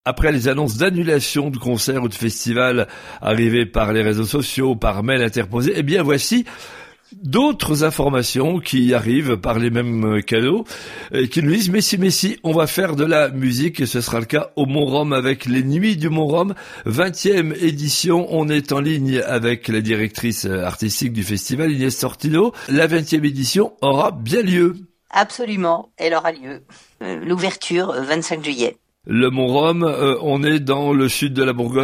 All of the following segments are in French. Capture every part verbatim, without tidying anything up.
Après les annonces d'annulation de concerts ou de festivals arrivées par les réseaux sociaux, par mail interposé, eh bien voici d'autres informations qui arrivent par les mêmes canaux, et qui nous disent mais si, mais si, on va faire de la musique et ce sera le cas au Mont-Rome avec les Nuits du Mont-Rome, vingtième édition. On est en ligne avec la directrice artistique du festival, Inès Sortino. La vingtième édition aura bien lieu. Absolument, elle aura lieu. Euh, l'ouverture, vingt-cinq juillet. Le Mont-Rome, euh, on est dans le sud de la Bourgogne ?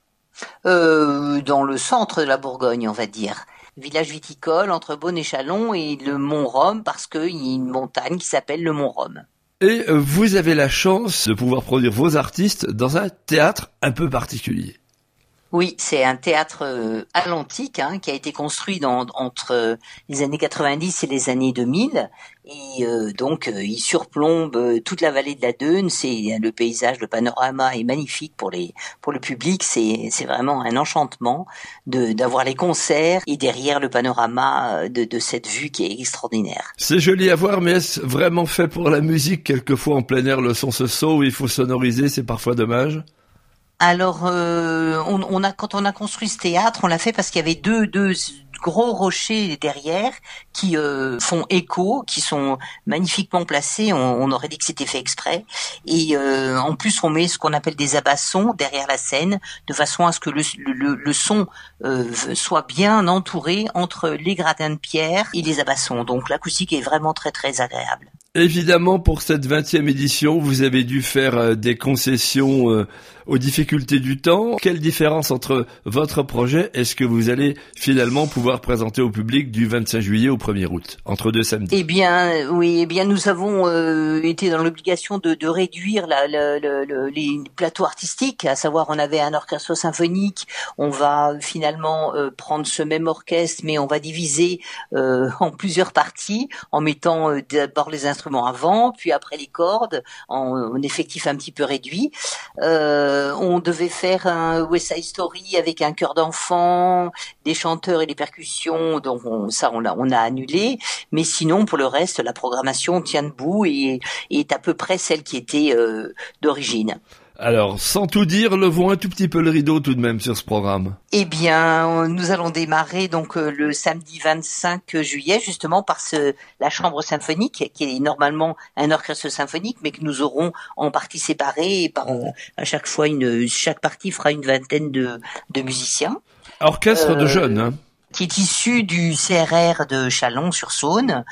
euh, Dans le centre de la Bourgogne, on va dire. Village viticole entre Beaune et Châlons et le Mont-Rome parce qu'il y a une montagne qui s'appelle le Mont-Rome. Et vous avez la chance de pouvoir produire vos artistes dans un théâtre un peu particulier. Oui, c'est un théâtre euh, à l'antique hein, qui a été construit dans, entre euh, les années quatre-vingt-dix et les années deux mille. Et euh, donc, euh, il surplombe euh, toute la vallée de la Dheune. C'est le paysage, le panorama est magnifique pour les pour le public. C'est c'est vraiment un enchantement de d'avoir les concerts et derrière le panorama de de cette vue qui est extraordinaire. C'est joli à voir, mais est-ce vraiment fait pour la musique ? Quelquefois en plein air, le son se sauve, il faut sonoriser, c'est parfois dommage. Alors, euh, on, on a quand on a construit ce théâtre, on l'a fait parce qu'il y avait deux deux gros rochers derrière qui euh, font écho, qui sont magnifiquement placés. On, on aurait dit que c'était fait exprès. Et euh, en plus, on met ce qu'on appelle des abassons derrière la scène, de façon à ce que le, le, le son euh, soit bien entouré entre les gradins de pierre et les abassons. Donc l'acoustique est vraiment très très agréable. Évidemment, pour cette vingtième édition, vous avez dû faire euh, des concessions euh, aux difficultés du temps. Quelle différence entre votre projet et ce que vous allez finalement pouvoir présenter au public du vingt-cinq juillet au premier août, entre deux samedis ? Eh bien, oui, eh bien, nous avons euh, été dans l'obligation de, de réduire la, la, la, la, les plateaux artistiques, à savoir, on avait un orchestre symphonique. On va finalement euh, prendre ce même orchestre, mais on va diviser euh, en plusieurs parties, en mettant euh, d'abord les instruments avant, puis après les cordes, en, en effectif un petit peu réduit. Euh, on devait faire un West Side Story avec un chœur d'enfant, des chanteurs et des percussions, donc on, ça on a, on a annulé. Mais sinon, pour le reste, la programmation tient debout et, et est à peu près celle qui était euh, d'origine. Alors, sans tout dire, levons un tout petit peu le rideau tout de même sur ce programme. Eh bien, nous allons démarrer donc euh, le samedi vingt-cinq juillet, justement par ce, la chambre symphonique, qui est normalement un orchestre symphonique, mais que nous aurons en partie séparée. Et par, euh, à chaque fois, une, chaque partie fera une vingtaine de, de musiciens. Orchestre euh, de jeunes, hein. Qui est issu du C R R de Chalon-sur-Saône.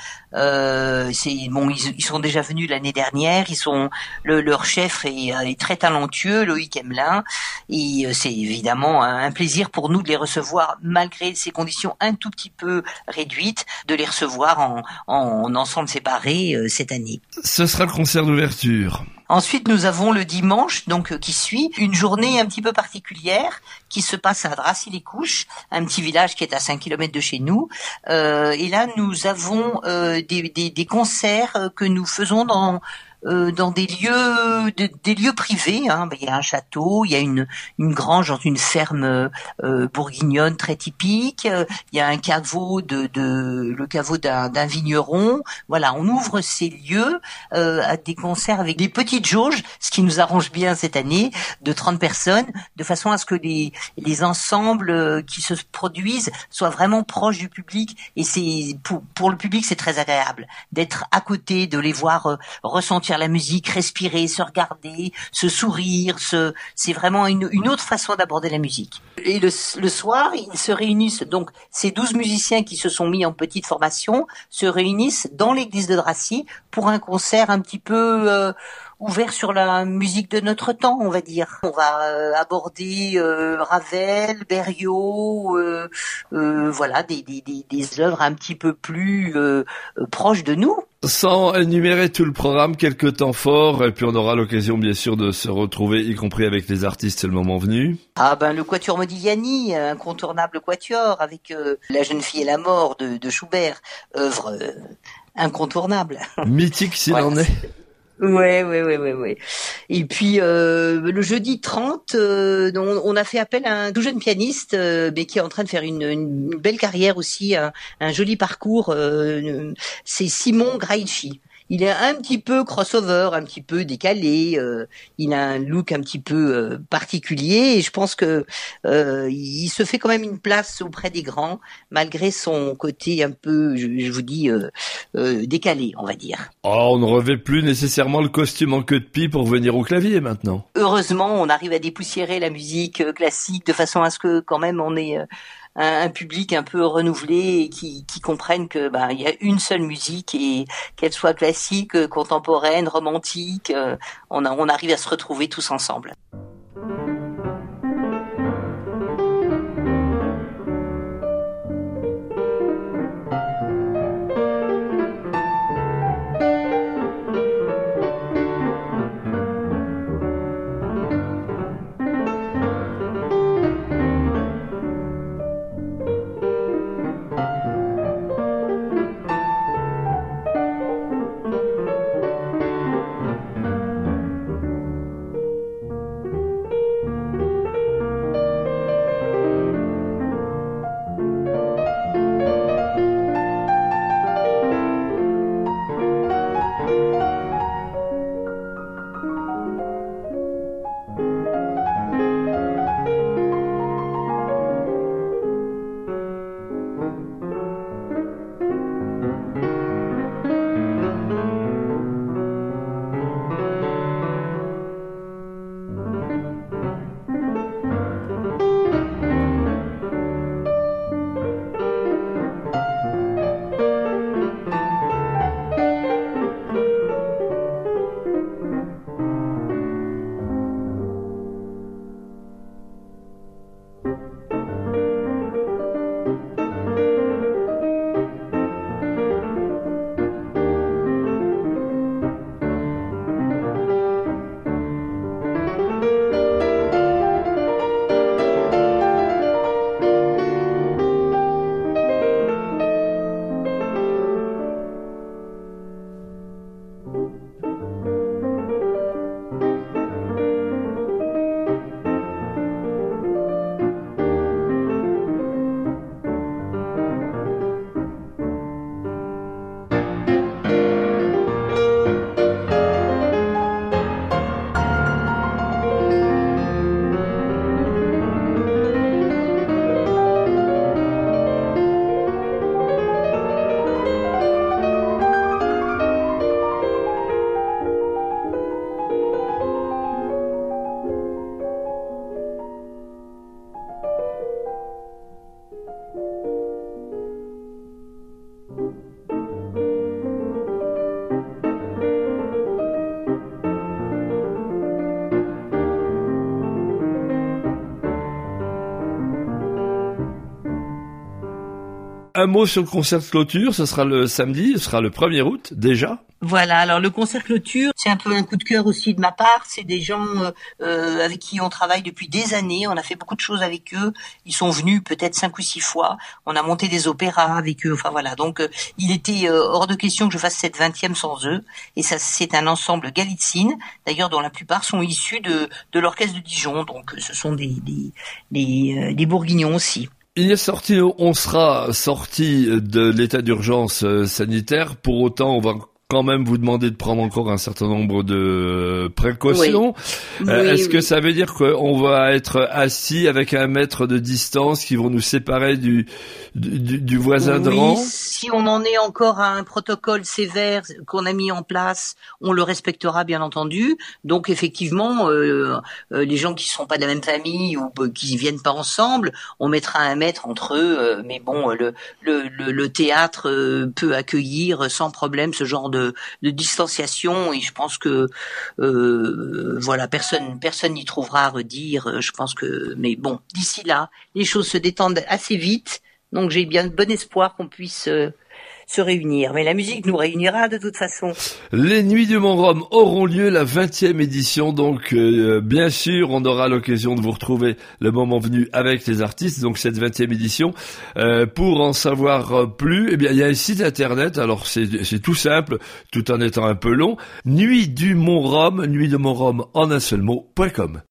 Euh, c'est bon, ils, ils sont déjà venus l'année dernière. Ils sont le, leur chef est, est très talentueux, Loïc Emelin, et euh, c'est évidemment un, un plaisir pour nous de les recevoir malgré ces conditions un tout petit peu réduites, de les recevoir en, en ensemble séparé euh, cette année. Ce sera le concert d'ouverture. Ensuite, nous avons le dimanche, donc qui suit, une journée un petit peu particulière qui se passe à Dracy-les-Couches, un petit village qui est à cinq kilomètres de chez nous. Euh, et là, nous avons euh, des, des, des concerts que nous faisons dans Euh, dans des lieux de, des lieux privés, hein. Il y a un château, il y a une une grange dans une ferme euh, bourguignonne très typique, il y a un caveau de, de le caveau d'un, d'un vigneron. Voilà, on ouvre ces lieux euh, à des concerts avec des petites jauges, ce qui nous arrange bien cette année, de trente personnes, de façon à ce que les les ensembles qui se produisent soient vraiment proches du public. Et c'est pour pour le public, c'est très agréable d'être à côté, de les voir euh, ressentir la musique, respirer, se regarder, se sourire, se... c'est vraiment une, une autre façon d'aborder la musique. Et le, le soir, ils se réunissent, donc ces douze musiciens qui se sont mis en petite formation se réunissent dans l'église de Dracy pour un concert un petit peu euh, ouvert sur la musique de notre temps, on va dire. On va euh, aborder euh, Ravel, Berriot, euh, euh, voilà, des, des, des, des œuvres un petit peu plus euh, euh, proches de nous. Sans énumérer tout le programme, quelques temps forts, et puis on aura l'occasion bien sûr de se retrouver, y compris avec les artistes, c'est le moment venu. Ah ben le Quatuor Modigliani, incontournable quatuor, avec euh, La jeune fille et la mort de, de Schubert, œuvre euh, incontournable. Mythique s'il voilà. en est. Ouais, ouais, ouais, ouais, ouais. Et puis euh, le jeudi trente, euh, on, on a fait appel à un tout jeune pianiste, euh, mais qui est en train de faire une, une belle carrière aussi, un, un joli parcours. Euh, c'est Simon Graichi. il est un petit peu crossover, un petit peu décalé. Euh, il a un look un petit peu euh, particulier et je pense que euh, il se fait quand même une place auprès des grands, malgré son côté un peu, je, je vous dis, euh, euh, décalé, on va dire. Oh, on ne revêt plus nécessairement le costume en queue de pie pour venir au clavier maintenant. Heureusement, on arrive à dépoussiérer la musique classique de façon à ce que quand même on ait un, un public un peu renouvelé et qui, qui comprenne que ben il y a une seule musique et qu'elle soit classique, contemporaine, romantique, on, a, on arrive à se retrouver tous ensemble. Un mot sur le concert de clôture, ce sera le samedi, ce sera le premier août déjà. Voilà, alors le concert clôture, c'est un peu un coup de cœur aussi de ma part. C'est des gens euh, avec qui on travaille depuis des années. On a fait beaucoup de choses avec eux. Ils sont venus peut-être cinq ou six fois. On a monté des opéras avec eux. Enfin voilà, donc euh, il était euh, hors de question que je fasse cette vingtième sans eux. Et ça, c'est un ensemble Galitzine, d'ailleurs dont la plupart sont issus de, de l'orchestre de Dijon. Donc ce sont des, des, des, euh, des Bourguignons aussi. Il est sorti, on sera sorti de l'état d'urgence sanitaire. Pour autant, on va quand même vous demander de prendre encore un certain nombre de précautions. Oui. Euh, Oui, est-ce oui. que ça veut dire qu'on va être assis avec un mètre de distance qui vont nous séparer du, du, du voisin de Oui, rang? si on en est encore à un protocole sévère qu'on a mis en place, on le respectera bien entendu. Donc effectivement, euh, euh, les gens qui ne sont pas de la même famille ou euh, qui viennent pas ensemble, on mettra un mètre entre eux. Euh, mais bon, le, le, le, le théâtre euh, peut accueillir sans problème ce genre de, de distanciation. Et je pense que euh, voilà, personne personne n'y trouvera à redire. Je pense que, mais bon, d'ici là, les choses se détendent assez vite. Donc j'ai bien bon espoir qu'on puisse euh, se réunir. Mais la musique nous réunira de toute façon. Les Nuits du Mont-Rome auront lieu, la vingtième édition, donc euh, bien sûr on aura l'occasion de vous retrouver le moment venu avec les artistes, donc cette vingtième édition. Euh, pour en savoir plus, eh bien il y a un site internet, alors c'est, c'est tout simple, tout en étant un peu long, Nuits du Mont-Rome, nuits de Mont-Rome en un seul mot, point com.